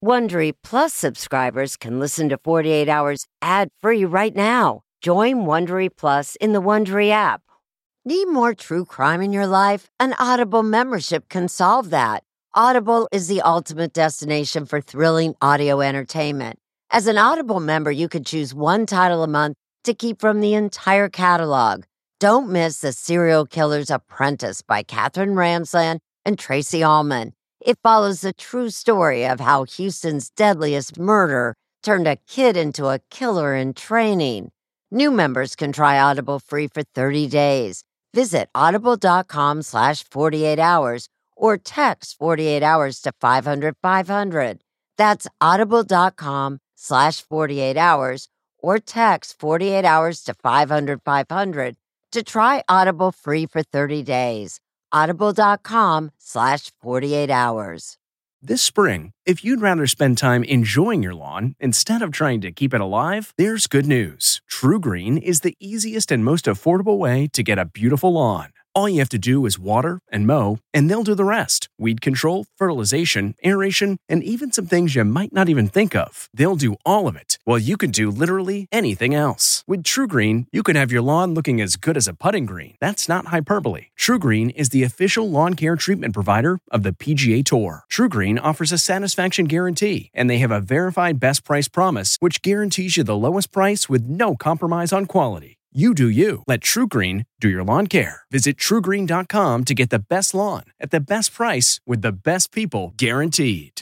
Wondery Plus subscribers can listen to 48 Hours ad-free right now. Join Wondery Plus in the Wondery app. Need more true crime in your life? An Audible membership can solve that. Audible is the ultimate destination for thrilling audio entertainment. As an Audible member, you can choose one title a month to keep from the entire catalog. Don't miss The Serial Killer's Apprentice by Katherine Ramsland and Tracy Ullman. It follows the true story of how Houston's deadliest murder turned a kid into a killer in training. New members can try Audible free for 30 days. Visit audible.com/48 hours or text 48 hours to 500-500. That's audible.com/48 hours or text 48 hours to 500-500 to try Audible free for 30 days. Audible.com/48 hours. This spring, if you'd rather spend time enjoying your lawn instead of trying to keep it alive, there's good news. True Green is the easiest and most affordable way to get a beautiful lawn. All you have to do is water and mow, and they'll do the rest. Weed control, fertilization, aeration, and even some things you might not even think of. They'll do all of it, while you can do literally anything else. With True Green, you can have your lawn looking as good as a putting green. That's not hyperbole. True Green is the official lawn care treatment provider of the PGA Tour. True Green offers a satisfaction guarantee, and they have a verified best price promise, which guarantees you the lowest price with no compromise on quality. You do you. Let True Green do your lawn care. Visit TrueGreen.com to get the best lawn at the best price with the best people guaranteed.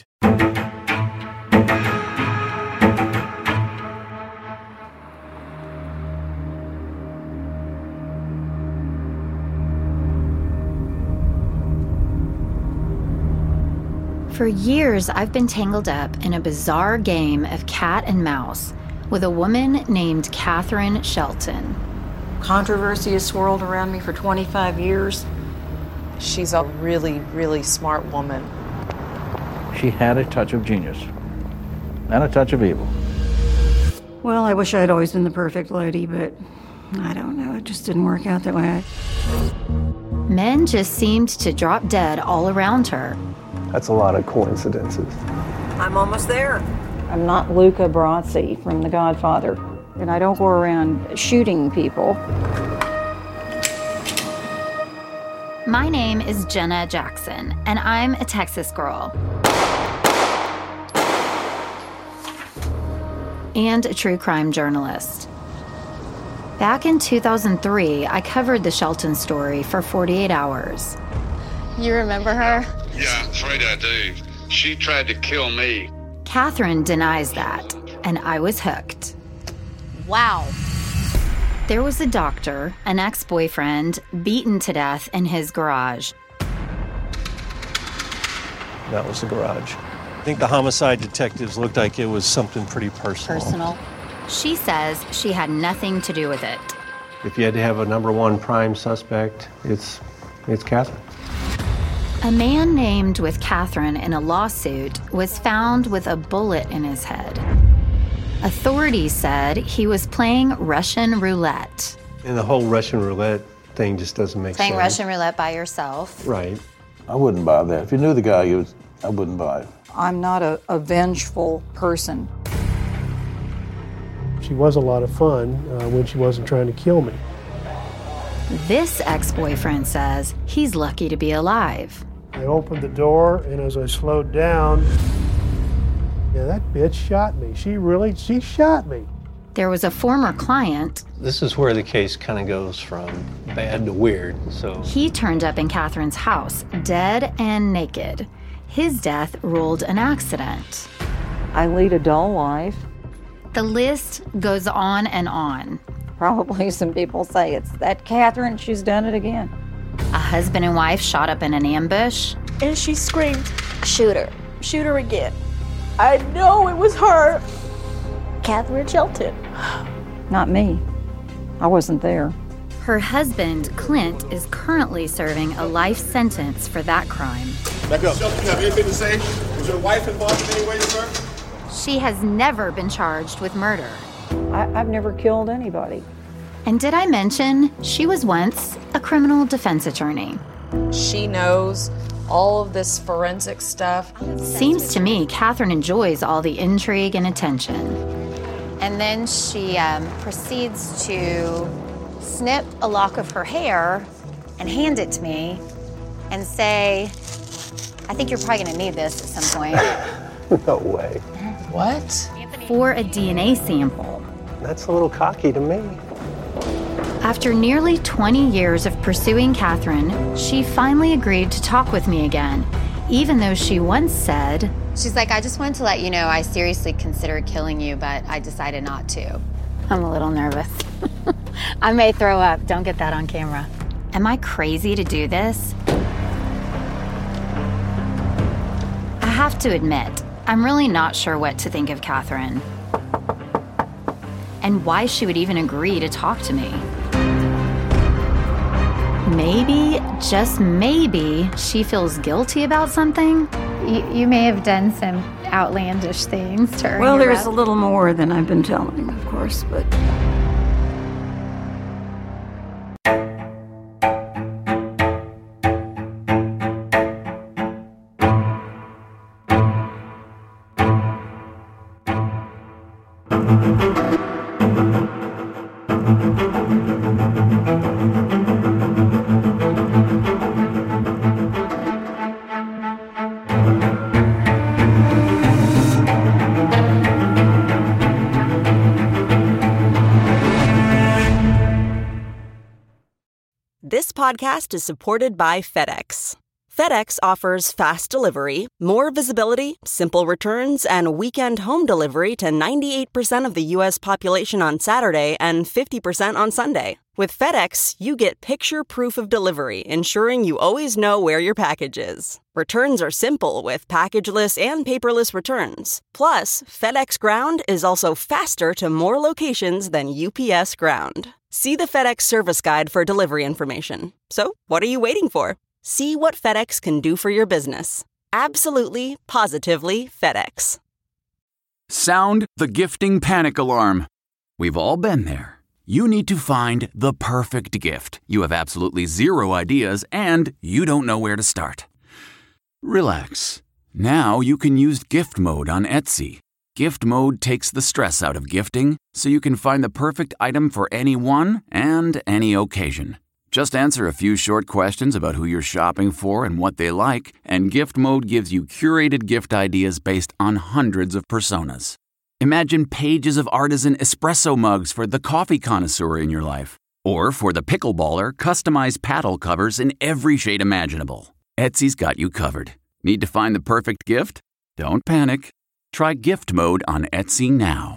For years, I've been tangled up in a bizarre game of cat and mouse with a woman named Catherine Shelton. Controversy has swirled around me for 25 years. She's a really, really smart woman. She had a touch of genius and a touch of evil. Well, I wish I'd always been the perfect lady, but I don't know. It just didn't work out that way. Men just seemed to drop dead all around her. That's a lot of coincidences. I'm almost there. I'm not Luca Brasi from The Godfather, and I don't go around shooting people. My name is Jenna Jackson, and I'm a Texas girl. And a true crime journalist. Back in 2003, I covered the Shelton story for 48 Hours. You remember her? Yeah, I'm afraid I do. She tried to kill me. Catherine denies that, and I was hooked. Wow. There was a doctor, an ex-boyfriend, beaten to death in his garage. That was the garage. I think the homicide detectives looked like it was something pretty personal. She says she had nothing to do with it. If you had to have a number one prime suspect, it's Catherine. A man named with Catherine in a lawsuit was found with a bullet in his head. Authorities said he was playing Russian roulette. And the whole Russian roulette thing just doesn't make sense. Playing Russian roulette by yourself. Right. I wouldn't buy that. If you knew the guy, I wouldn't buy it. I'm not a vengeful person. She was a lot of fun when she wasn't trying to kill me. This ex-boyfriend says he's lucky to be alive. I opened the door, and as I slowed down, that bitch shot me. She shot me. There was a former client. This is where the case kind of goes from bad to weird, so. He turned up in Catherine's house, dead and naked. His death ruled an accident. I lead a dull life. The list goes on and on. Probably some people say it's that Catherine, she's done it again. A husband and wife shot up in an ambush. And she screamed, "Shoot her. Shoot her again." I know it was her. Catherine Shelton. Not me. I wasn't there. Her husband, Clint, is currently serving a life sentence for that crime. Back up. Shelton, you have anything to say? Was your wife involved in any way, sir? She has never been charged with murder. I've never killed anybody. And did I mention she was once a criminal defense attorney? She knows all of this forensic stuff. Seems to me Catherine enjoys all the intrigue and attention. And then she proceeds to snip a lock of her hair and hand it to me and say, I think you're probably going to need this at some point. No way. What? For a DNA sample. That's a little cocky to me. After nearly 20 years of pursuing Catherine, she finally agreed to talk with me again, even though she once said, she's like, I just wanted to let you know I seriously considered killing you, but I decided not to. I'm a little nervous. I may throw up. Don't get that on camera. Am I crazy to do this? I have to admit, I'm really not sure what to think of Catherine and why she would even agree to talk to me. Maybe, just maybe, she feels guilty about something. You may have done some outlandish things to earn Well, your there's rep. a little more than I've been telling, of course, but... This podcast is supported by FedEx. FedEx offers fast delivery, more visibility, simple returns, and weekend home delivery to 98% of the U.S. population on Saturday and 50% on Sunday. With FedEx, you get picture proof of delivery, ensuring you always know where your package is. Returns are simple with packageless and paperless returns. Plus, FedEx Ground is also faster to more locations than UPS Ground. See the FedEx service guide for delivery information. So, what are you waiting for? See what FedEx can do for your business. Absolutely, positively FedEx. Sound the gifting panic alarm. We've all been there. You need to find the perfect gift. You have absolutely zero ideas and you don't know where to start. Relax. Now you can use gift mode on Etsy. Gift mode takes the stress out of gifting so you can find the perfect item for anyone and any occasion. Just answer a few short questions about who you're shopping for and what they like, and gift mode gives you curated gift ideas based on hundreds of personas. Imagine pages of artisan espresso mugs for the coffee connoisseur in your life. Or for the pickleballer, customized paddle covers in every shade imaginable. Etsy's got you covered. Need to find the perfect gift? Don't panic. Try gift mode on Etsy now.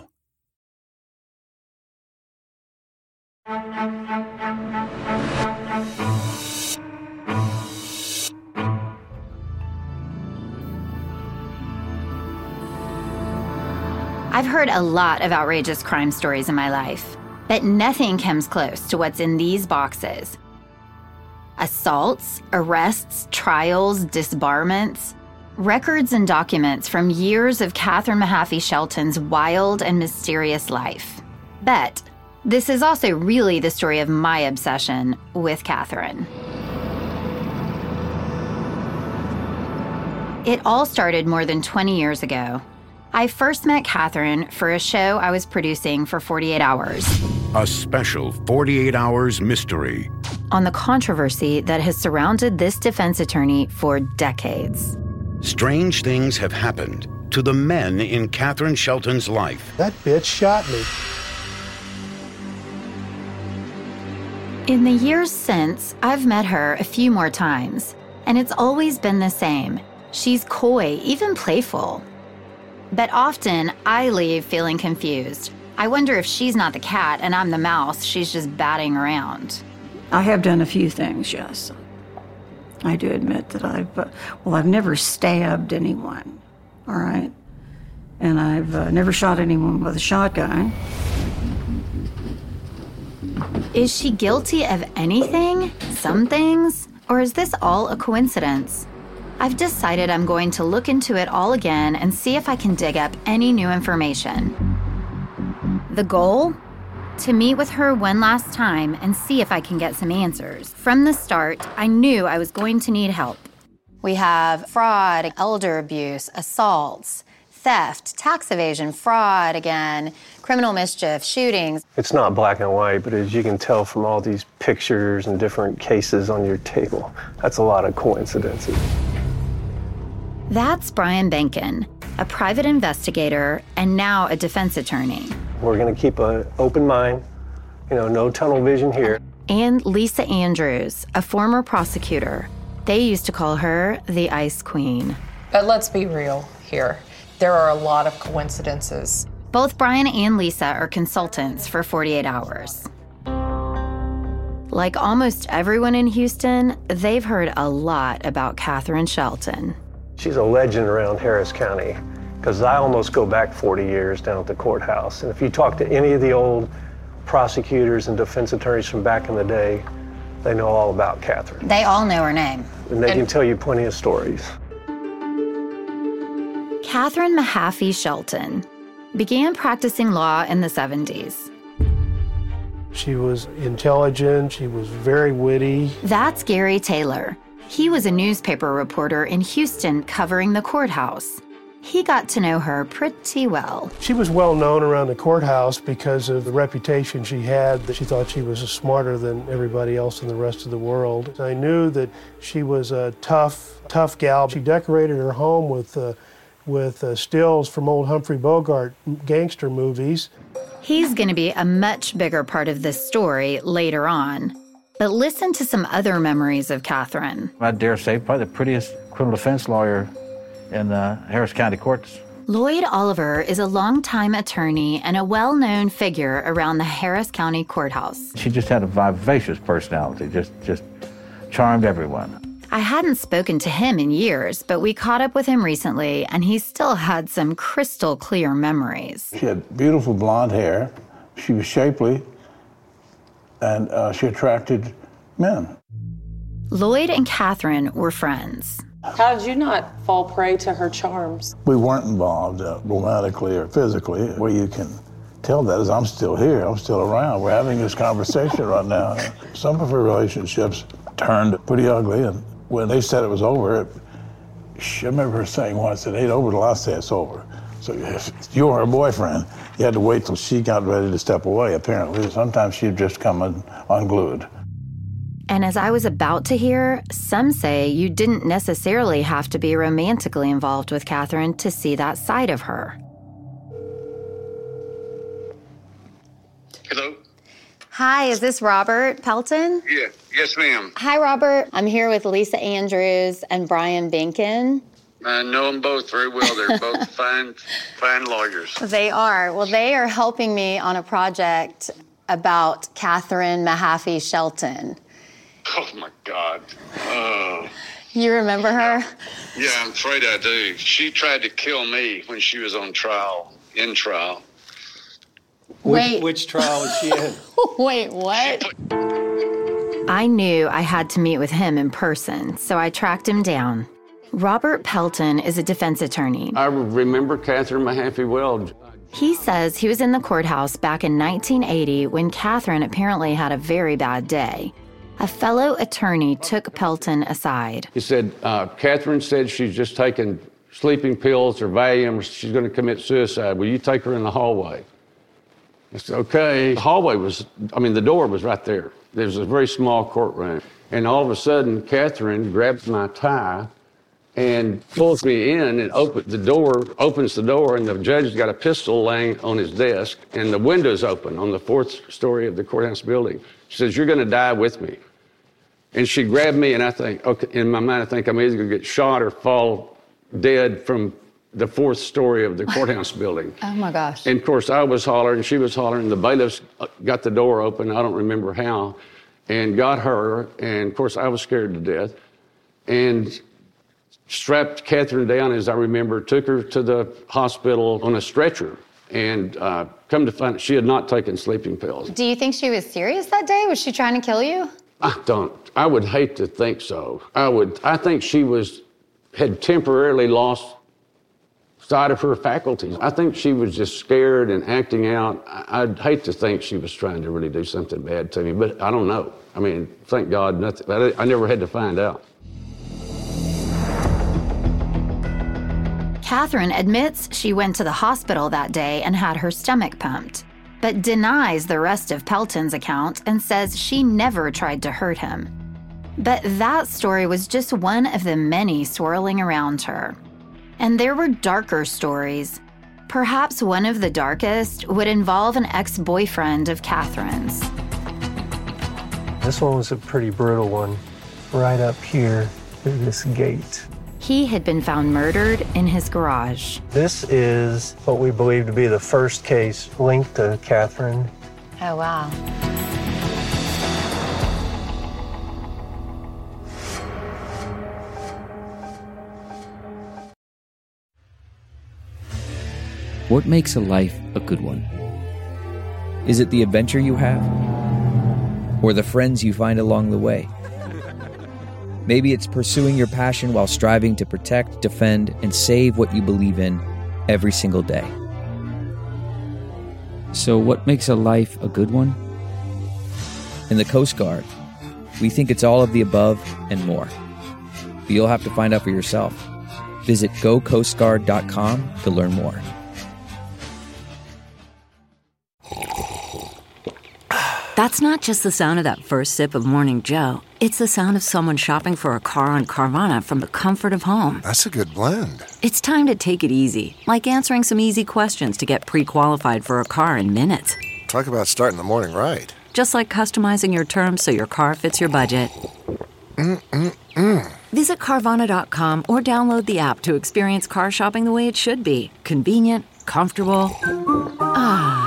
I've heard a lot of outrageous crime stories in my life, but nothing comes close to what's in these boxes. Assaults, arrests, trials, disbarments, records and documents from years of Catherine Mahaffey Shelton's wild and mysterious life. But this is also really the story of my obsession with Catherine. It all started more than 20 years ago. I first met Catherine for a show I was producing for 48 Hours. A special 48 Hours mystery. On the controversy that has surrounded this defense attorney for decades. Strange things have happened to the men in Catherine Shelton's life. That bitch shot me. In the years since, I've met her a few more times, and it's always been the same. She's coy, even playful. But often, I leave feeling confused. I wonder if she's not the cat and I'm the mouse she's just batting around. I have done a few things, yes. I do admit that I've never stabbed anyone, all right? And I've never shot anyone with a shotgun. Is she guilty of anything? Some things? Or is this all a coincidence? I've decided I'm going to look into it all again and see if I can dig up any new information. The goal? To meet with her one last time and see if I can get some answers. From the start, I knew I was going to need help. We have fraud, elder abuse, assaults, theft, tax evasion, fraud again, criminal mischief, shootings. It's not black and white, but as you can tell from all these pictures and different cases on your table, that's a lot of coincidences. That's Brian Benkin, a private investigator and now a defense attorney. We're going to keep an open mind, no tunnel vision here. And Lisa Andrews, a former prosecutor. They used to call her the Ice Queen. But let's be real here. There are a lot of coincidences. Both Brian and Lisa are consultants for 48 Hours. Like almost everyone in Houston, they've heard a lot about Catherine Shelton. She's a legend around Harris County because I almost go back 40 years down at the courthouse. And if you talk to any of the old prosecutors and defense attorneys from back in the day, they know all about Catherine. They all know her name. And they can tell you plenty of stories. Catherine Mahaffey Shelton began practicing law in the 70s. She was intelligent. She was very witty. That's Gary Taylor. He was a newspaper reporter in Houston covering the courthouse. He got to know her pretty well. She was well known around the courthouse because of the reputation she had, that she thought she was smarter than everybody else in the rest of the world. I knew that she was a tough gal. She decorated her home with stills from old Humphrey Bogart gangster movies. He's going to be a much bigger part of this story later on. But listen to some other memories of Catherine. I dare say probably the prettiest criminal defense lawyer in the Harris County courts. Lloyd Oliver is a longtime attorney and a well-known figure around the Harris County courthouse. She just had a vivacious personality, just charmed everyone. I hadn't spoken to him in years, but we caught up with him recently, and he still had some crystal clear memories. She had beautiful blonde hair. She was shapely, and she attracted men. Lloyd and Catherine were friends. How did you not fall prey to her charms? We weren't involved romantically or physically. Where you can tell that is I'm still here, I'm still around. We're having this conversation right now. Some of her relationships turned pretty ugly, and when they said it was over, I remember her saying once, it ain't over till I say it's over. So if you were her boyfriend, you had to wait till she got ready to step away, apparently. Sometimes she'd just come unglued. And as I was about to hear, some say you didn't necessarily have to be romantically involved with Catherine to see that side of her. Hello? Hi, is this Robert Pelton? Yeah, yes, ma'am. Hi, Robert. I'm here with Lisa Andrews and Brian Benkin. I know them both very well. They're both fine lawyers. They are. Well, they are helping me on a project about Catherine Mahaffey Shelton. Oh, my God. Oh. You remember her? Yeah, I'm afraid I do. She tried to kill me when she was on trial, in trial. Wait. Which trial was she in? Wait, what? I knew I had to meet with him in person, so I tracked him down. Robert Pelton is a defense attorney. I remember Catherine Mahaffey well. He says he was in the courthouse back in 1980 when Catherine apparently had a very bad day. A fellow attorney took Pelton aside. He said, Catherine said she's just taking sleeping pills or Valium. She's going to commit suicide. Will you take her in the hallway? I said, okay. The hallway the door was right there. There was a very small courtroom. And all of a sudden, Catherine grabs my tie and pulls me in and opens the door, and the judge's got a pistol laying on his desk, and the window's open on the 4th story of the courthouse building. She says, you're going to die with me. And she grabbed me, and I think, okay, in my mind, I think I'm either going to get shot or fall dead from the 4th story of the courthouse building. Oh, my gosh. And, of course, I was hollering, she was hollering. The bailiffs got the door open, I don't remember how, and got her. And, of course, I was scared to death. And strapped Catherine down, as I remember, took her to the hospital on a stretcher. And come to find out, she had not taken sleeping pills. Do you think she was serious that day? Was she trying to kill you? I would hate to think so. I think she had temporarily lost sight of her faculties. I think she was just scared and acting out. I'd hate to think she was trying to really do something bad to me, but I don't know. I mean, thank God, nothing. I never had to find out. Catherine admits she went to the hospital that day and had her stomach pumped, but denies the rest of Pelton's account and says she never tried to hurt him. But that story was just one of the many swirling around her. And there were darker stories. Perhaps one of the darkest would involve an ex-boyfriend of Catherine's. This one was a pretty brutal one, right up here through this gate. He had been found murdered in his garage. This is what we believe to be the first case linked to Catherine. Oh, wow. What makes a life a good one? Is it the adventure you have? Or the friends you find along the way? Maybe it's pursuing your passion while striving to protect, defend, and save what you believe in every single day. So what makes a life a good one? In the Coast Guard, we think it's all of the above and more. But you'll have to find out for yourself. Visit gocoastguard.com to learn more. That's not just the sound of that first sip of Morning Joe. It's the sound of someone shopping for a car on Carvana from the comfort of home. That's a good blend. It's time to take it easy, like answering some easy questions to get pre-qualified for a car in minutes. Talk about starting the morning right. Just like customizing your terms so your car fits your budget. Visit Carvana.com or download the app to experience car shopping the way it should be. Convenient, comfortable. Ah.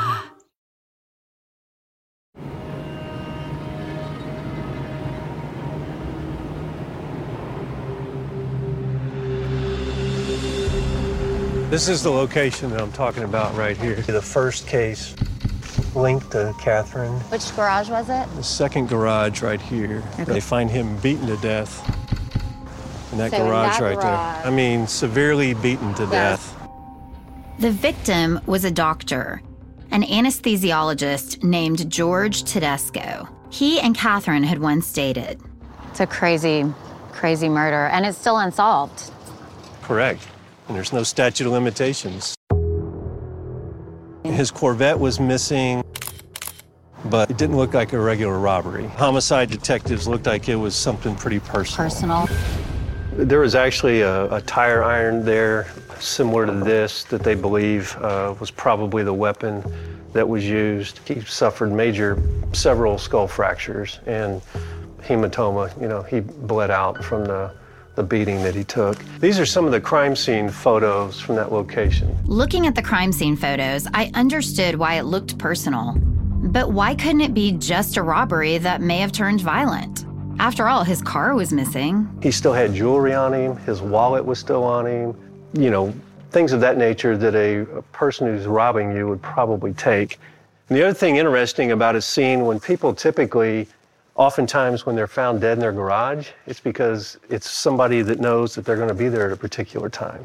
This is the location that I'm talking about right here. The first case linked to Catherine. Which garage was it? The second garage right here. Okay. They find him beaten to death in that garage right there. I mean, severely beaten to death. The victim was a doctor, an anesthesiologist named George Tedesco. He and Catherine had once dated. It's a crazy, crazy murder, and it's still unsolved. Correct. And there's no statute of limitations. His Corvette was missing, but it didn't look like a regular robbery. Homicide detectives looked like it was something pretty personal. There was actually a tire iron there, similar to this, that they believe was probably the weapon that was used. He suffered several skull fractures and hematoma. You know, he bled out from the beating that he took. These are some of the crime scene photos from that location. Looking at the crime scene photos, I understood why it looked personal. But why couldn't it be just a robbery that may have turned violent? After all, his car was missing. He still had jewelry on him. His wallet was still on him. You know, things of that nature that a person who's robbing you would probably take. And the other thing interesting about a scene, when people oftentimes when they're found dead in their garage, it's because it's somebody that knows that they're going to be there at a particular time.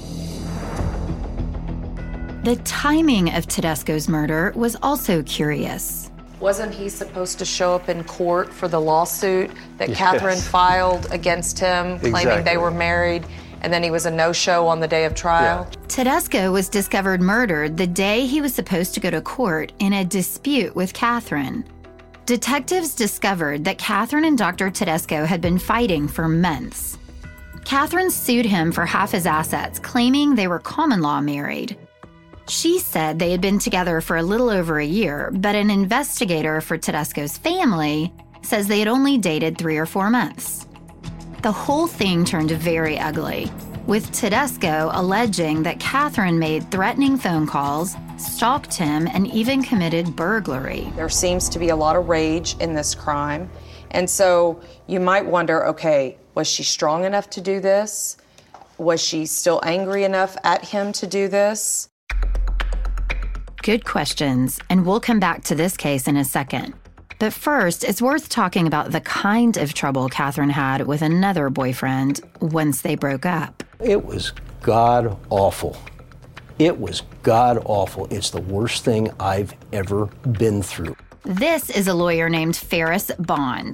The timing of Tedesco's murder was also curious. Wasn't he supposed to show up in court for the lawsuit that Catherine filed against him, claiming they were married, and then he was a no-show on the day of trial? Yeah. Tedesco was discovered murdered the day he was supposed to go to court in a dispute with Catherine. Detectives discovered that Catherine and Dr. Tedesco had been fighting for months. Catherine sued him for half his assets, claiming they were common law married. She said they had been together for a little over a year, but an investigator for Tedesco's family says they had only dated 3 or 4 months. The whole thing turned very ugly, with Tedesco alleging that Catherine made threatening phone calls, stalked him, and even committed burglary. There seems to be a lot of rage in this crime. And so you might wonder, okay, was she strong enough to do this? Was she still angry enough at him to do this? Good questions, and we'll come back to this case in a second. But first, it's worth talking about the kind of trouble Catherine had with another boyfriend once they broke up. It was god-awful. It was god-awful. It's the worst thing I've ever been through. This is a lawyer named Ferris Bond.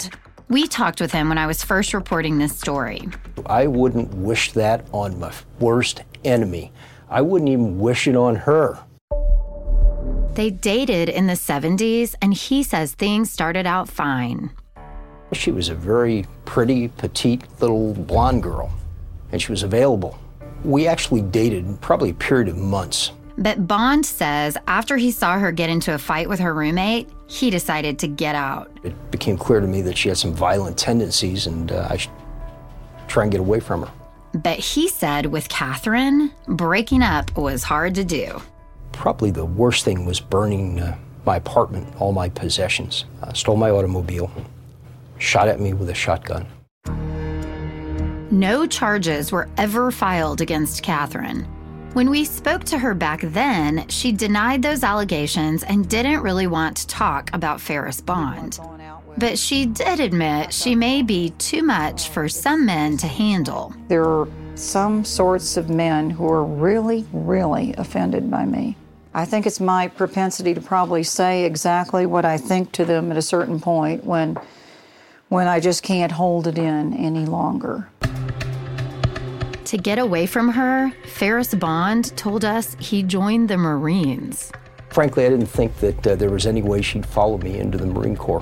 We talked with him when I was first reporting this story. I wouldn't wish that on my worst enemy. I wouldn't even wish it on her. They dated in the 70s, and he says things started out fine. She was a very pretty, petite little blonde girl, and she was available. We actually dated probably a period of months. But Bond says after he saw her get into a fight with her roommate, he decided to get out. It became clear to me that she had some violent tendencies, and I should try and get away from her. But he said with Catherine, breaking up was hard to do. Probably the worst thing was burning my apartment, all my possessions. Stole my automobile, shot at me with a shotgun. No charges were ever filed against Catherine. When we spoke to her back then, she denied those allegations and didn't really want to talk about Ferris Bond. But she did admit she may be too much for some men to handle. There are some sorts of men who are really, really offended by me. I think it's my propensity to probably say exactly what I think to them at a certain point when I just can't hold it in any longer. To get away from her, Ferris Bond told us he joined the Marines. Frankly, I didn't think that there was any way she'd follow me into the Marine Corps.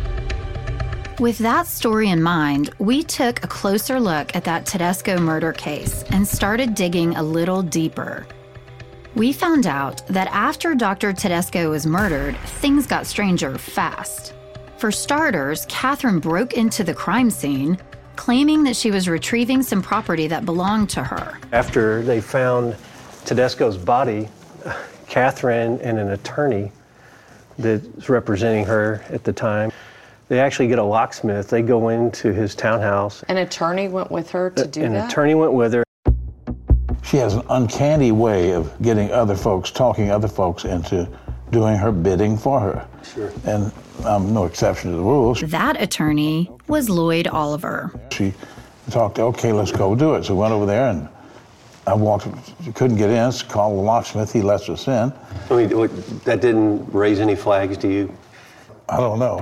With that story in mind, we took a closer look at that Tedesco murder case and started digging a little deeper. We found out that after Dr. Tedesco was murdered, things got stranger fast. For starters, Catherine broke into the crime scene, claiming that she was retrieving some property that belonged to her. After they found Tedesco's body, Catherine and an attorney that's representing her at the time, they actually get a locksmith. They go into his townhouse. An attorney went with her to do that? An attorney went with her. She has an uncanny way of getting other folks, talking other folks into doing her bidding for her. Sure. And I'm no exception to the rules. That attorney was Lloyd Oliver. She talked, okay, let's go do it. So we went over there and I walked, she couldn't get in, so called the locksmith, he lets us in. I mean, that didn't raise any flags to you? I don't know.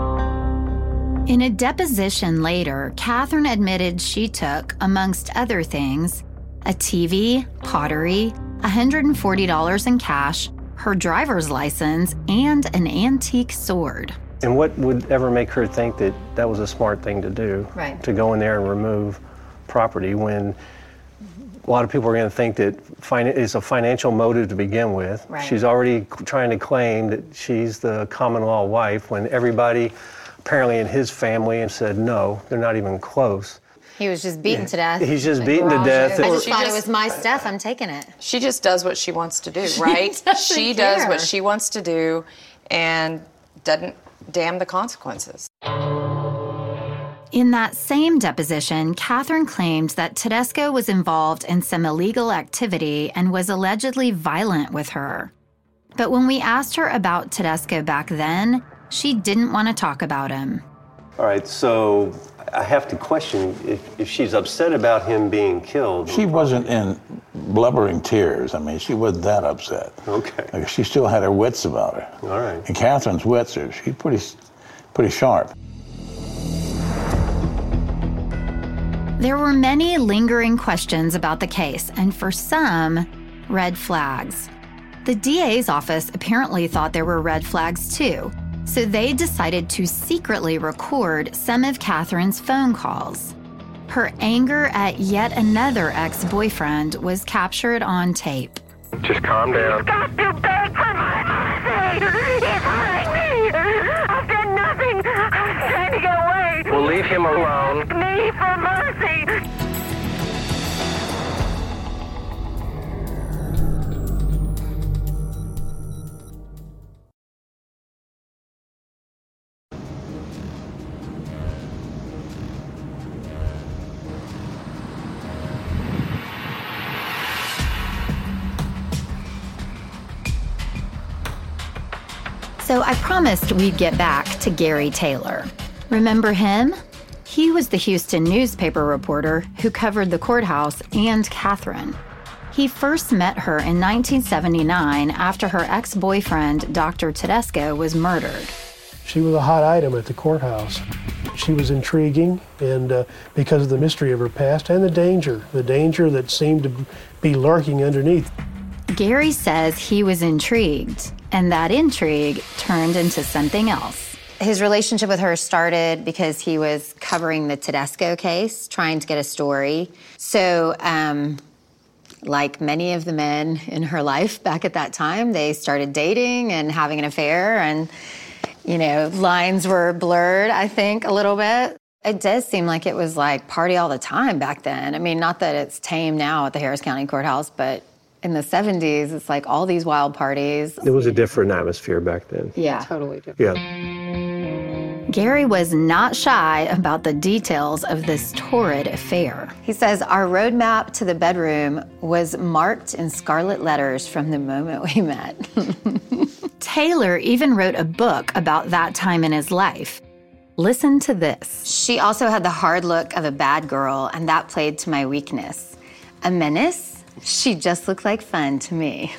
In a deposition later, Catherine admitted she took, amongst other things, a TV, pottery, $140 in cash, her driver's license, and an antique sword. And what would ever make her think that that was a smart thing to do? Right. To go in there and remove property when a lot of people are going to think that it's a financial motive to begin with. Right. She's already trying to claim that she's the common law wife when everybody apparently in his family said no, they're not even close. He was just beaten to death. He's just beaten to death. I just thought it was my stuff. I'm taking it. She just does what she wants to do, right? She does what she wants to do and doesn't damn the consequences. In that same deposition, Catherine claimed that Tedesco was involved in some illegal activity and was allegedly violent with her. But when we asked her about Tedesco back then, she didn't want to talk about him. All right, so I have to question if she's upset about him being killed. She wasn't in blubbering tears. I mean, she wasn't that upset. Okay. Like, she still had her wits about her. All right. And Catherine's wits are, she's pretty sharp. There were many lingering questions about the case, and for some, red flags. The DA's office apparently thought there were red flags too, so they decided to secretly record some of Catherine's phone calls. Her anger at yet another ex-boyfriend was captured on tape. Just calm down. You've got to beg for my mercy! He's hurting me! I've done nothing! I'm trying to get away! We'll leave him alone. Me for mercy! So I promised we'd get back to Gary Taylor. Remember him? He was the Houston newspaper reporter who covered the courthouse and Catherine. He first met her in 1979 after her ex-boyfriend, Dr. Tedesco, was murdered. She was a hot item at the courthouse. She was intriguing, and because of the mystery of her past and the danger that seemed to be lurking underneath. Gary says he was intrigued, and that intrigue turned into something else. His relationship with her started because he was covering the Tedesco case, trying to get a story. So, like many of the men in her life back at that time, they started dating and having an affair, and, you know, lines were blurred, I think, a little bit. It does seem like it was like party all the time back then. I mean, not that it's tame now at the Harris County Courthouse, but in the 70s, it's like all these wild parties. It was a different atmosphere back then. Yeah. Totally different. Yeah. Gary was not shy about the details of this torrid affair. He says, our roadmap to the bedroom was marked in scarlet letters from the moment we met. Taylor even wrote a book about that time in his life. Listen to this. She also had the hard look of a bad girl, and that played to my weakness. A menace? She just looked like fun to me.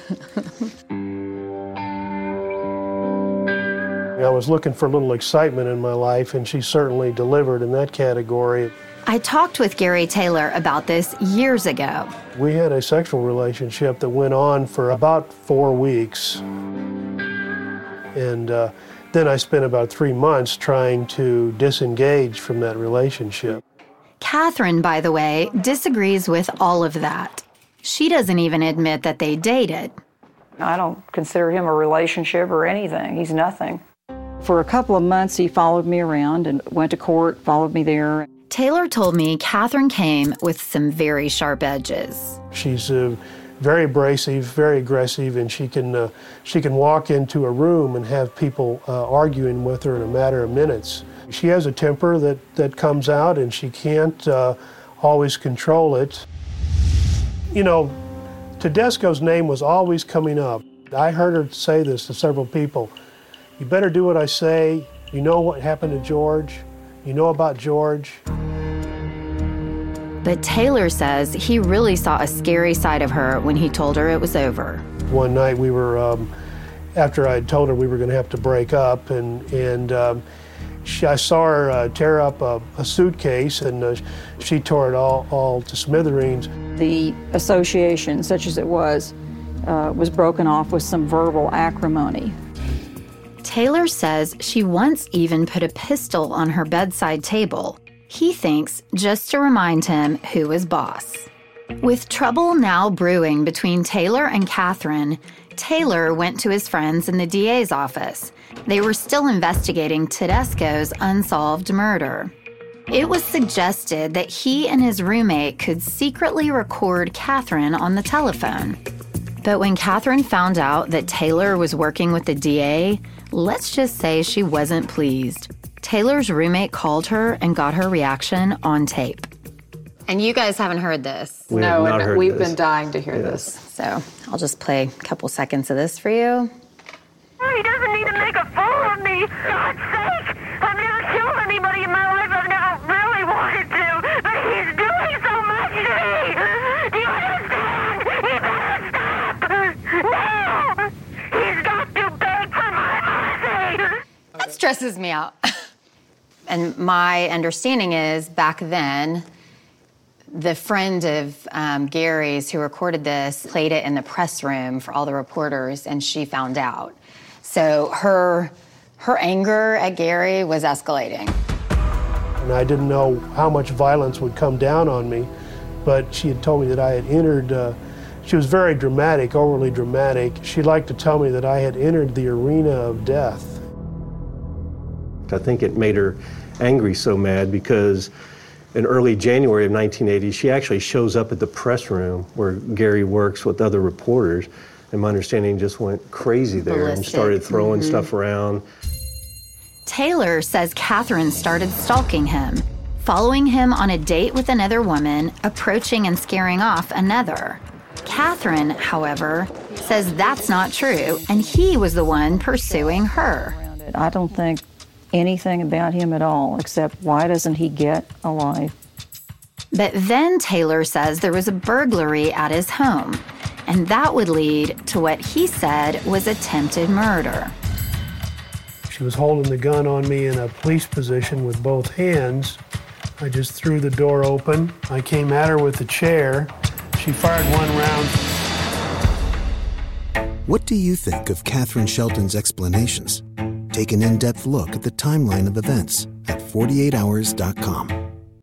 I was looking for a little excitement in my life, and she certainly delivered in that category. I talked with Gary Taylor about this years ago. We had a sexual relationship that went on for about 4 weeks. And then I spent about 3 months trying to disengage from that relationship. Catherine, by the way, disagrees with all of that. She doesn't even admit that they dated. I don't consider him a relationship or anything. He's nothing. For a couple of months, he followed me around and went to court, followed me there. Taylor told me Catherine came with some very sharp edges. She's very abrasive, very aggressive, and she can walk into a room and have people arguing with her in a matter of minutes. She has a temper that comes out, and she can't always control it. You know, Tedesco's name was always coming up. I heard her say this to several people. You better do what I say. You know what happened to George. You know about George. But Taylor says he really saw a scary side of her when he told her it was over. One night we were, after I had told her we were going to have to break up, and I saw her tear up a suitcase, and she tore it all to smithereens. The association, such as it was broken off with some verbal acrimony. Taylor says she once even put a pistol on her bedside table. He thinks just to remind him who was boss. With trouble now brewing between Taylor and Catherine, Taylor went to his friends in the DA's office. They were still investigating Tedesco's unsolved murder. It was suggested that he and his roommate could secretly record Catherine on the telephone. But when Catherine found out that Taylor was working with the DA, let's just say she wasn't pleased. Taylor's roommate called her and got her reaction on tape. And you guys haven't heard this. No, and we've been dying to hear this. So I'll just play a couple seconds of this for you. He doesn't need to make a fool of me. God's sake! I've never killed anybody in my life. I've never really wanted to. But he's doing so much to me. Do you understand? He better stop. No! He's got to beg for my mercy. That stresses me out. And my understanding is back then, the friend of Gary's who recorded this played it in the press room for all the reporters, and she found out. So her anger at Gary was escalating. And I didn't know how much violence would come down on me, but she had told me that I had entered, she was very dramatic, overly dramatic. She liked to tell me that I had entered the arena of death. I think it made her angry so mad because in early January of 1980, she actually shows up at the press room where Gary works with other reporters, and my understanding just went crazy there and started throwing stuff around. Taylor says Catherine started stalking him, following him on a date with another woman, approaching and scaring off another. Catherine, however, says that's not true, and he was the one pursuing her. I don't think anything about him at all, except why doesn't he get a life? But then Taylor says there was a burglary at his home, and that would lead to what he said was attempted murder. She was holding the gun on me in a police position with both hands. I just threw the door open. I came at her with the chair. She fired one round. What do you think of Catherine Shelton's explanations? Take an in-depth look at the timeline of events at 48hours.com.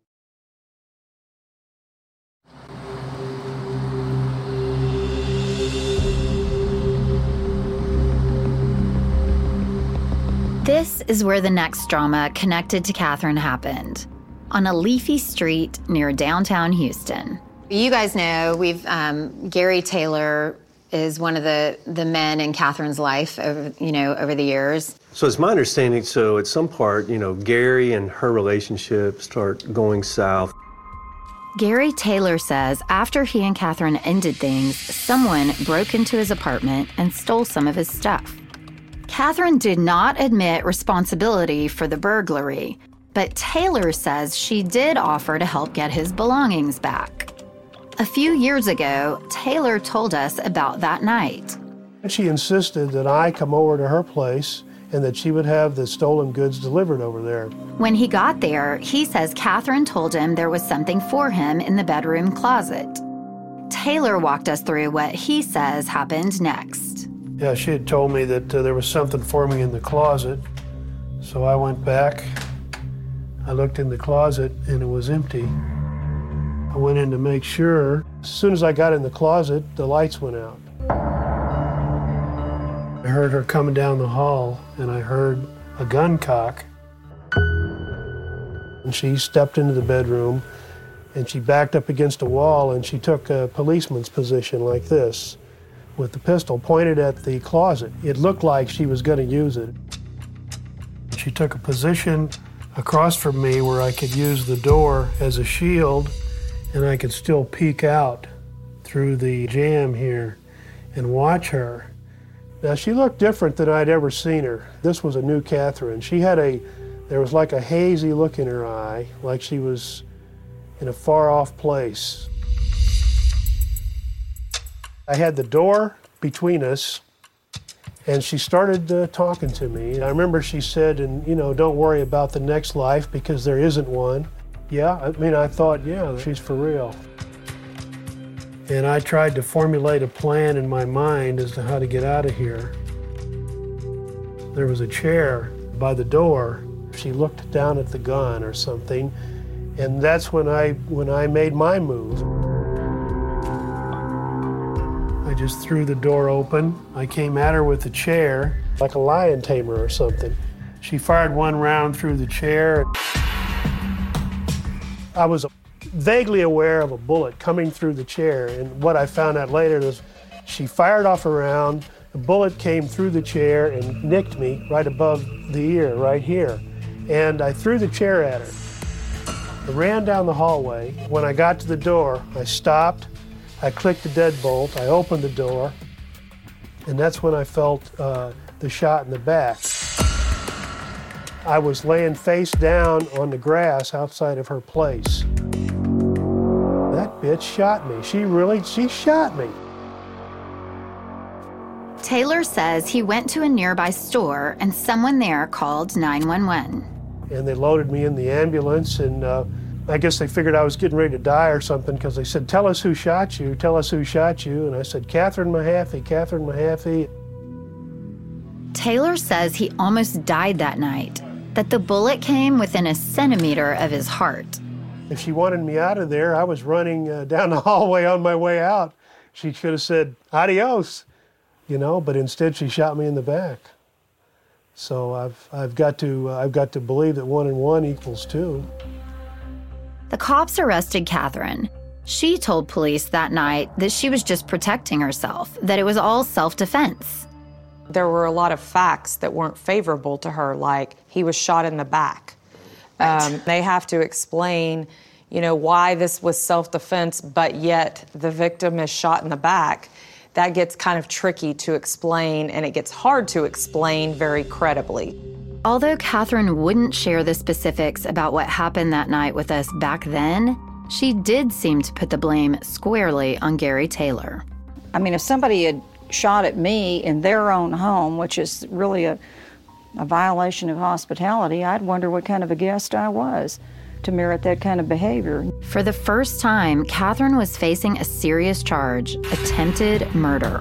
This is where the next drama connected to Catherine happened, on a leafy street near downtown Houston. You guys know Gary Taylor is one of the men in Catherine's life over the years. So it's my understanding, at some part, Gary and her relationship start going south. Gary Taylor says after he and Catherine ended things, someone broke into his apartment and stole some of his stuff. Catherine did not admit responsibility for the burglary, but Taylor says she did offer to help get his belongings back. A few years ago, Taylor told us about that night. She insisted that I come over to her place and that she would have the stolen goods delivered over there. When he got there, he says Catherine told him there was something for him in the bedroom closet. Taylor walked us through what he says happened next. Yeah, she had told me that there was something for me in the closet. So I went back, I looked in the closet, and it was empty. I went in to make sure. As soon as I got in the closet, the lights went out. I heard her coming down the hall, and I heard a gun cock. And she stepped into the bedroom, and she backed up against a wall, and she took a policeman's position like this, with the pistol pointed at the closet. It looked like she was going to use it. She took a position across from me where I could use the door as a shield, and I could still peek out through the jamb here and watch her. Now, she looked different than I'd ever seen her. This was a new Catherine. There was like a hazy look in her eye, like she was in a far-off place. I had the door between us, and she started talking to me. I remember she said, don't worry about the next life because there isn't one. Yeah, I thought, yeah, she's for real. And I tried to formulate a plan in my mind as to how to get out of here. There was a chair by the door. She looked down at the gun or something, and that's when I made my move. I just threw the door open. I came at her with the chair, like a lion tamer or something. She fired one round through the chair. I was vaguely aware of a bullet coming through the chair, and what I found out later was she fired off a round, the bullet came through the chair and nicked me right above the ear, right here. And I threw the chair at her. I ran down the hallway. When I got to the door, I stopped. I clicked the deadbolt, I opened the door, and that's when I felt the shot in the back. I was laying face down on the grass outside of her place. That bitch shot me. She shot me. Taylor says he went to a nearby store and someone there called 911. And they loaded me in the ambulance, and I guess they figured I was getting ready to die or something because they said, tell us who shot you, tell us who shot you. And I said, Catherine Mahaffey, Catherine Mahaffey. Taylor says he almost died that night, that the bullet came within a centimeter of his heart. If she wanted me out of there, I was running down the hallway on my way out. She could have said, adios, but instead she shot me in the back. So I've got to believe that 1 and 1 equals 2. The cops arrested Catherine. She told police that night that she was just protecting herself, that it was all self-defense. There were a lot of facts that weren't favorable to her, like he was shot in the back. Right. They have to explain, why this was self-defense, but yet the victim is shot in the back. That gets kind of tricky to explain, and it gets hard to explain very credibly. Although Catherine wouldn't share the specifics about what happened that night with us back then, she did seem to put the blame squarely on Gary Taylor. If somebody had shot at me in their own home, which is really a violation of hospitality, I'd wonder what kind of a guest I was to merit that kind of behavior. For the first time, Catherine was facing a serious charge, attempted murder.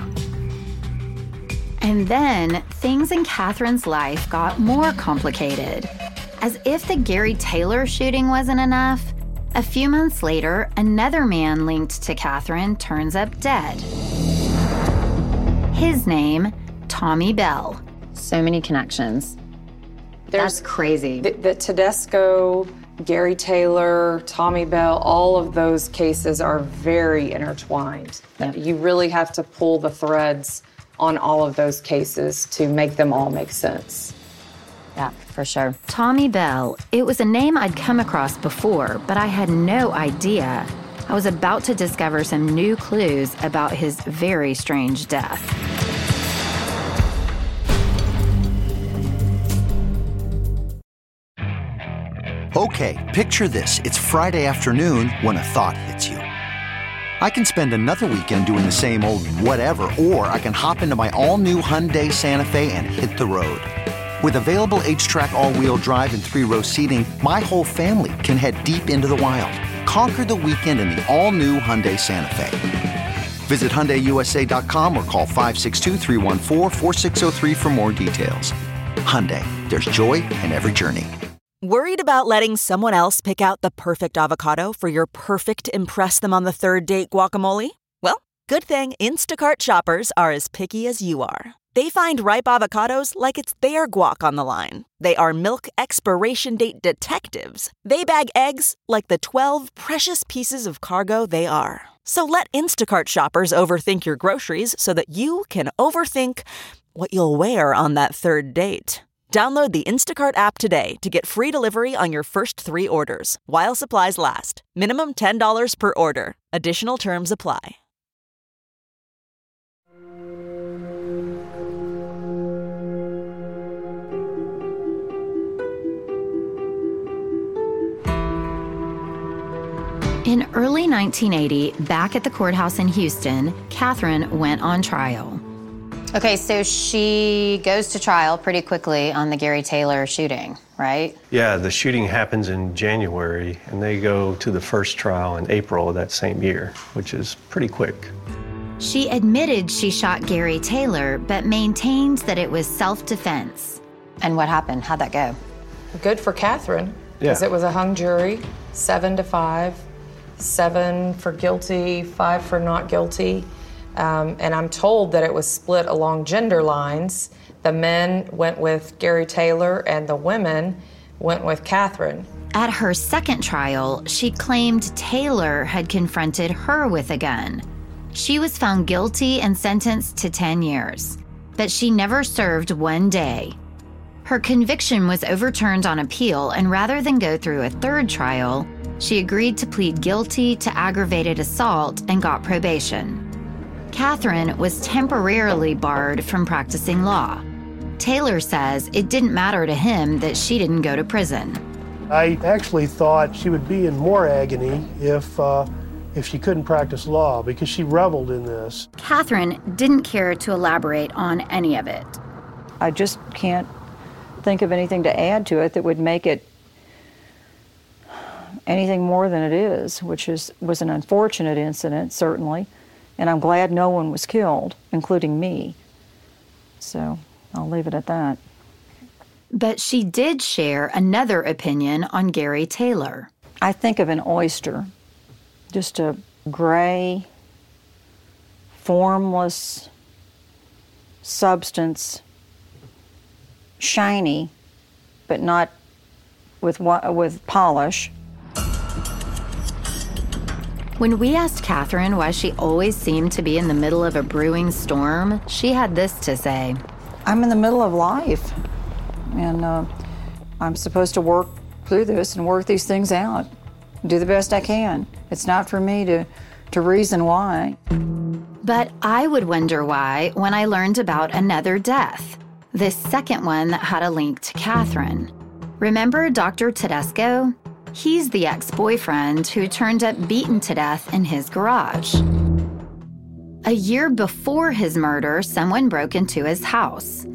And then things in Catherine's life got more complicated. As if the Gary Taylor shooting wasn't enough, a few months later, another man linked to Catherine turns up dead. His name, Tommy Bell. So many connections. That's crazy. The Tedesco, Gary Taylor, Tommy Bell, all of those cases are very intertwined. Yeah. You really have to pull the threads on all of those cases to make them all make sense. Yeah, for sure. Tommy Bell. It was a name I'd come across before, but I had no idea. I was about to discover some new clues about his very strange death. Okay, picture this. It's Friday afternoon when a thought hits you. I can spend another weekend doing the same old whatever, or I can hop into my all-new Hyundai Santa Fe and hit the road. With available H-Track all-wheel drive and 3-row seating, my whole family can head deep into the wild. Conquer the weekend in the all-new Hyundai Santa Fe. Visit HyundaiUSA.com or call 562-314-4603 for more details. Hyundai, there's joy in every journey. Worried about letting someone else pick out the perfect avocado for your perfect impress-them-on-the-third-date guacamole? Well, good thing Instacart shoppers are as picky as you are. They find ripe avocados like it's their guac on the line. They are milk expiration date detectives. They bag eggs like the 12 precious pieces of cargo they are. So let Instacart shoppers overthink your groceries so that you can overthink what you'll wear on that third date. Download the Instacart app today to get free delivery on your first 3 orders, while supplies last. Minimum $10 per order. Additional terms apply. In early 1980, back at the courthouse in Houston, Catherine went on trial. Okay, so she goes to trial pretty quickly on the Gary Taylor shooting, right? Yeah, the shooting happens in January, and they go to the first trial in April of that same year, which is pretty quick. She admitted she shot Gary Taylor, but maintained that it was self-defense. And what happened? How'd that go? Good for Catherine, because it was a hung jury, 7-5, 7 for guilty, 5 for not guilty. And I'm told that it was split along gender lines. The men went with Gary Taylor and the women went with Catherine. At her second trial, she claimed Taylor had confronted her with a gun. She was found guilty and sentenced to 10 years, but she never served 1 day. Her conviction was overturned on appeal, and rather than go through a third trial, she agreed to plead guilty to aggravated assault and got probation. Catherine was temporarily barred from practicing law. Taylor says it didn't matter to him that she didn't go to prison. I actually thought she would be in more agony if she couldn't practice law, because she reveled in this. Catherine didn't care to elaborate on any of it. I just can't think of anything to add to it that would make it anything more than it is, which was an unfortunate incident, certainly. And I'm glad no one was killed, including me. So I'll leave it at that. But she did share another opinion on Gary Taylor. I think of an oyster, just a gray, formless substance, shiny, but not with polish. When we asked Catherine why she always seemed to be in the middle of a brewing storm, she had this to say. I'm in the middle of life, and I'm supposed to work through this and work these things out, do the best I can. It's not for me to reason why. But I would wonder why when I learned about another death, this second one that had a link to Catherine. Remember Dr. Tedesco? He's the ex-boyfriend who turned up beaten to death in his garage. A year before his murder, someone broke into his house.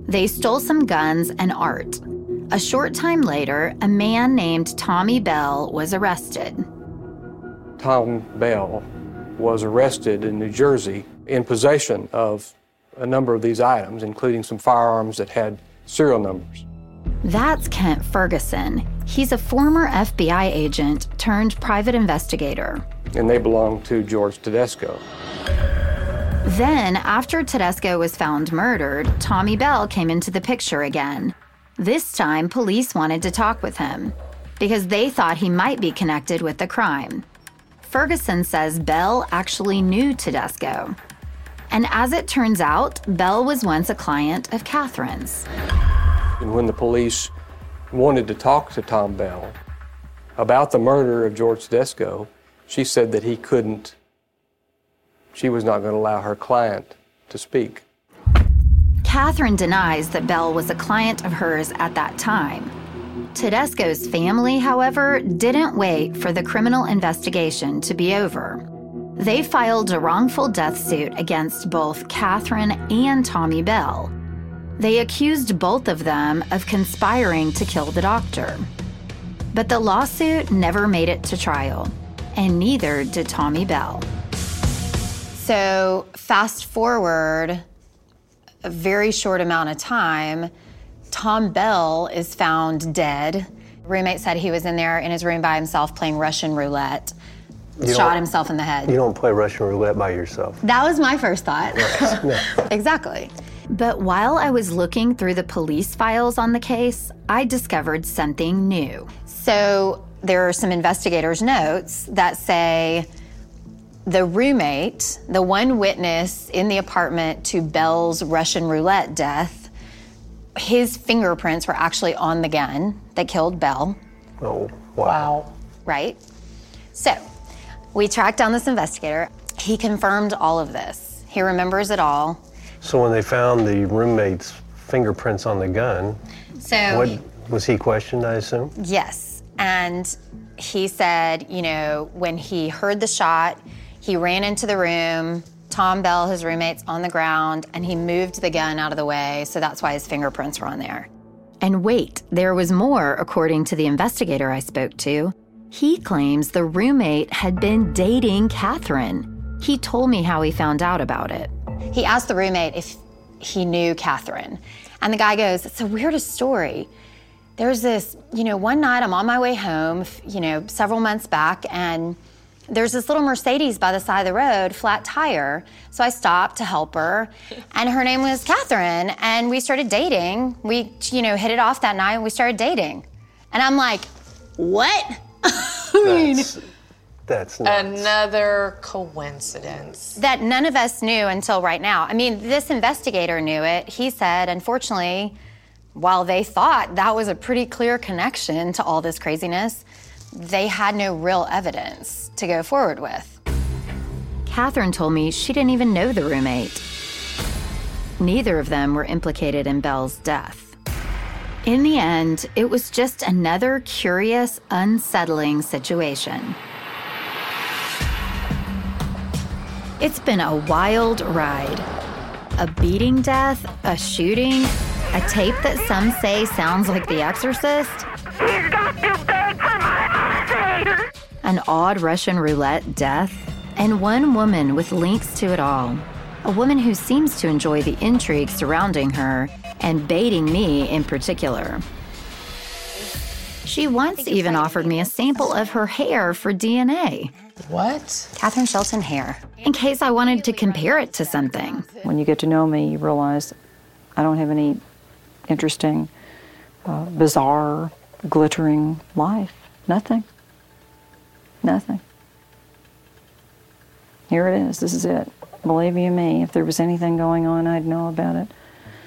They stole some guns and art. A short time later, a man named Tommy Bell was arrested. Tom Bell was arrested in New Jersey in possession of a number of these items, including some firearms that had serial numbers. That's Kent Ferguson. He's a former FBI agent turned private investigator. And they belong to George Tedesco. Then, after Tedesco was found murdered, Tommy Bell came into the picture again. This time, police wanted to talk with him because they thought he might be connected with the crime. Ferguson says Bell actually knew Tedesco. And as it turns out, Bell was once a client of Catherine's. And when the police wanted to talk to Tom Bell about the murder of George Tedesco, she said that he couldn't. She was not going to allow her client to speak. Catherine denies that Bell was a client of hers at that time. Tedesco's family, however, didn't wait for the criminal investigation to be over. They filed a wrongful death suit against both Catherine and Tommy Bell. They accused both of them of conspiring to kill the doctor. But the lawsuit never made it to trial, and neither did Tommy Bell. So fast forward a very short amount of time, Tom Bell is found dead. Roommate said he was in there in his room by himself playing Russian roulette. Shot himself in the head. You don't play Russian roulette by yourself. That was my first thought. Right. No. Exactly. But while I was looking through the police files on the case, I discovered something new. So there are some investigators' notes that say the roommate, the one witness in the apartment to Bell's Russian roulette death, his fingerprints were actually on the gun that killed Bell. Oh, wow. Right? So we tracked down this investigator. He confirmed all of this. He remembers it all. So when they found the roommate's fingerprints on the gun, was he questioned, I assume? Yes. And he said, when he heard the shot, he ran into the room, Tom Bell, his roommate's on the ground, and he moved the gun out of the way, so that's why his fingerprints were on there. And wait, there was more, according to the investigator I spoke to. He claims the roommate had been dating Catherine. He told me how he found out about it. He asked the roommate if he knew Catherine. And the guy goes, it's the weirdest story. There's this, one night I'm on my way home, several months back, and there's this little Mercedes by the side of the road, flat tire. So I stopped to help her, and her name was Catherine, and we started dating. We, hit it off that night, and we started dating. And I'm like, what? That's nuts. Another coincidence. That none of us knew until right now. This investigator knew it. He said, unfortunately, while they thought that was a pretty clear connection to all this craziness, they had no real evidence to go forward with. Catherine told me she didn't even know the roommate. Neither of them were implicated in Bell's death. In the end, it was just another curious, unsettling situation. It's been a wild ride. A beating death, a shooting, a tape that some say sounds like The Exorcist. He's got to beg for my mercy! An odd Russian roulette death, and one woman with links to it all. A woman who seems to enjoy the intrigue surrounding her, and baiting me in particular. She once even offered me a sample of her hair for DNA. What? Catherine Shelton hair. In case I wanted to compare it to something. When you get to know me, you realize I don't have any interesting, bizarre, glittering life. Nothing. Nothing. Here it is. This is it. Believe you me, if there was anything going on, I'd know about it.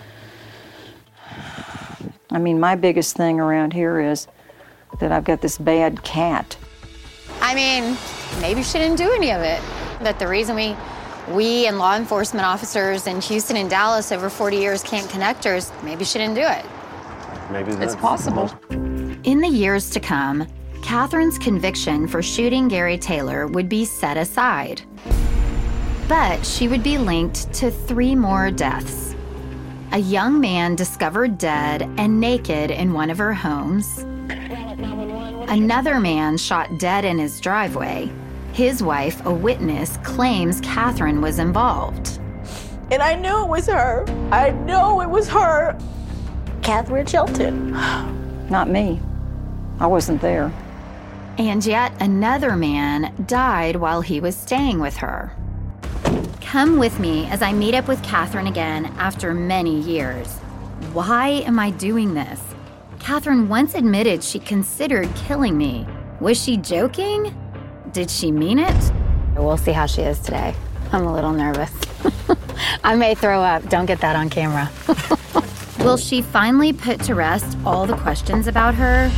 My biggest thing around here is that I've got this bad cat. Maybe she didn't do any of it. That the reason we and law enforcement officers in Houston and Dallas over 40 years can't connect her is maybe she didn't do it. Maybe it's possible. In the years to come, Catherine's conviction for shooting Gary Taylor would be set aside. But she would be linked to 3 more deaths. a young man discovered dead and naked in one of her homes. Another man shot dead in his driveway. His wife, a witness, claims Catherine was involved. And I knew it was her. I know it was her. Catherine Shelton. Not me. I wasn't there. And yet another man died while he was staying with her. Come with me as I meet up with Catherine again after many years. Why am I doing this? Catherine once admitted she considered killing me. Was she joking? Did she mean it? We'll see how she is today. I'm a little nervous. I may throw up. Don't get that on camera. Will she finally put to rest all the questions about her?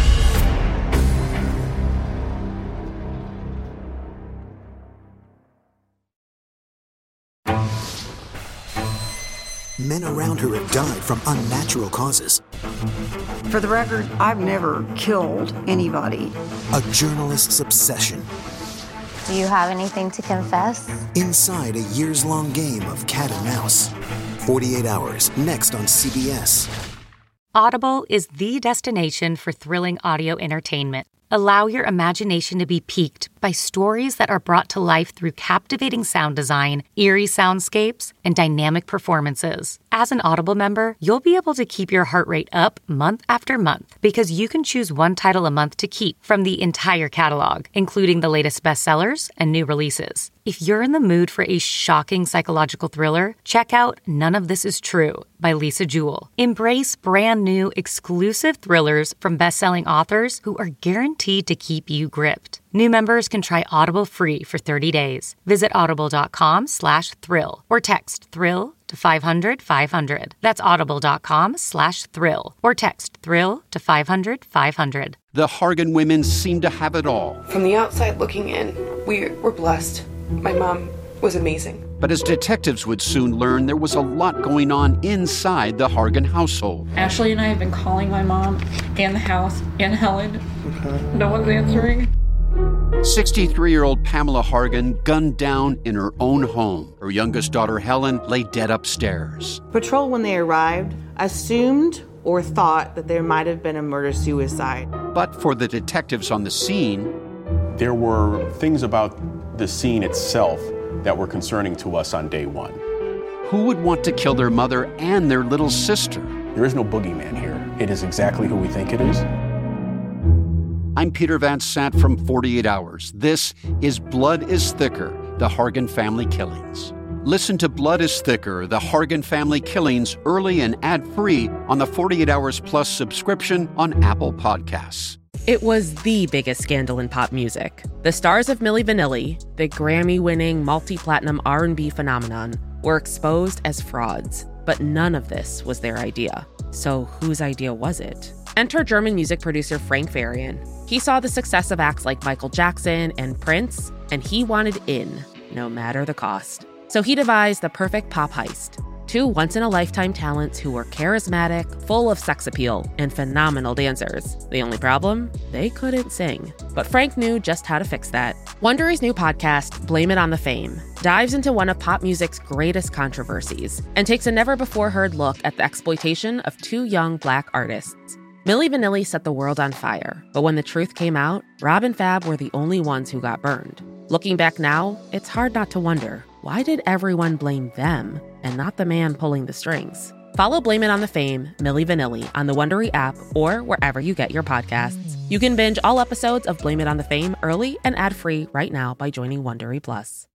Men around her have died from unnatural causes. For the record, I've never killed anybody. A journalist's obsession. Do you have anything to confess? Inside a years-long game of cat and mouse. 48 Hours, next on CBS. Audible is the destination for thrilling audio entertainment. Allow your imagination to be piqued by stories that are brought to life through captivating sound design, eerie soundscapes, and dynamic performances. As an Audible member, you'll be able to keep your heart rate up month after month because you can choose one title a month to keep from the entire catalog, including the latest bestsellers and new releases. If you're in the mood for a shocking psychological thriller, check out None of This Is True by Lisa Jewell. Embrace brand new exclusive thrillers from best-selling authors who are guaranteed to keep you gripped. New members can try Audible free for 30 days. Visit audible.com/thrill or text thrill to 500-500. That's audible.com/thrill or text thrill to 500-500. The Hargan women seem to have it all. From the outside looking in, we were blessed. My mom was amazing. But as detectives would soon learn, there was a lot going on inside the Hargan household. Ashley and I have been calling my mom and the house and Helen. No one's answering. 63-year-old Pamela Hargan gunned down in her own home. Her youngest daughter, Helen, lay dead upstairs. Patrol, when they arrived, assumed or thought that there might have been a murder-suicide. But for the detectives on the scene, there were things about the scene itself that were concerning to us on day one. Who would want to kill their mother and their little sister? There is no boogeyman here. It is exactly who we think it is. I'm Peter Van Sant from 48 Hours. This is Blood is Thicker, the Hargan family killings. Listen to Blood is Thicker, the Hargan family killings early and ad-free on the 48 Hours Plus subscription on Apple Podcasts. It was the biggest scandal in pop music. The stars of Milli Vanilli, the Grammy-winning multi-platinum R&B phenomenon, were exposed as frauds. But none of this was their idea. So whose idea was it? Enter German music producer Frank Farian. He saw the success of acts like Michael Jackson and Prince, and he wanted in, no matter the cost. So he devised the perfect pop heist. Two once-in-a-lifetime talents who were charismatic, full of sex appeal, and phenomenal dancers. The only problem? They couldn't sing. But Frank knew just how to fix that. Wondery's new podcast, Blame It on the Fame, dives into one of pop music's greatest controversies and takes a never-before-heard look at the exploitation of two young Black artists. Milli Vanilli set the world on fire, but when the truth came out, Rob and Fab were the only ones who got burned. Looking back now, it's hard not to wonder, why did everyone blame them and not the man pulling the strings? Follow Blame It on the Fame, Milli Vanilli, on the Wondery app or wherever you get your podcasts. You can binge all episodes of Blame It on the Fame early and ad-free right now by joining Wondery Plus.